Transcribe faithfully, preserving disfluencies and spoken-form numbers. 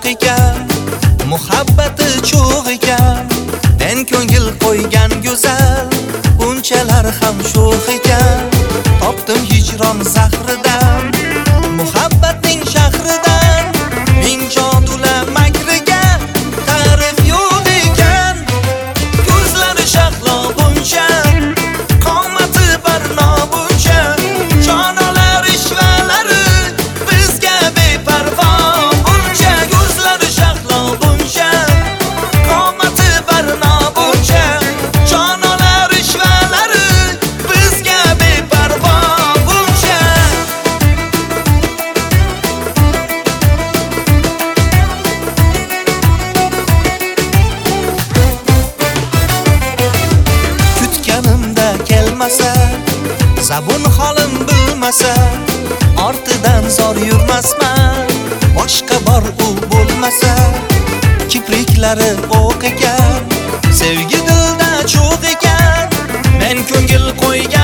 ekan, muhabbati cho'g' ekan. Men ko'ngil qo'ygan go'zal, bunchalar ham sho'x ekan. Topdim hijron zahridan, muhabbatning shahridan. Ming jodula makriga ta'rif yo'q ekan. Ko'zlari shahlo buncha, qomati barno buncha. Jonolar ishvalari bizga beparvo buncha. Ko'zlari shahlo buncha, qomati barno buncha. Jonolar ishvalari bizga beparvo buncha. Kutganimda kelmasa, zabun holim bilmasa, ortidan zor yurmasman. Boshqa bor u bo'lmasa, kipriklari o'q ekan, sevgi dilda cho'g' ekan. Men ko'ngil qo'ygan